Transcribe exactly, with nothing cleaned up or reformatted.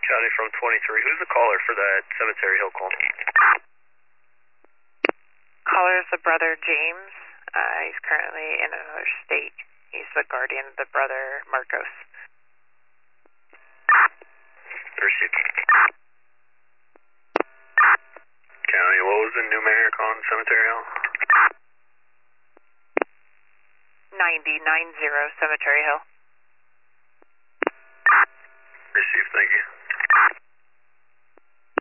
County from twenty-three. Who's the caller for that Cemetery Hill call? Caller is the brother James. Uh, he's currently in another state. He's the guardian of the brother Marcos. Received. County, what was the numeric on Cemetery Hill? ninety, nine zero, Cemetery Hill.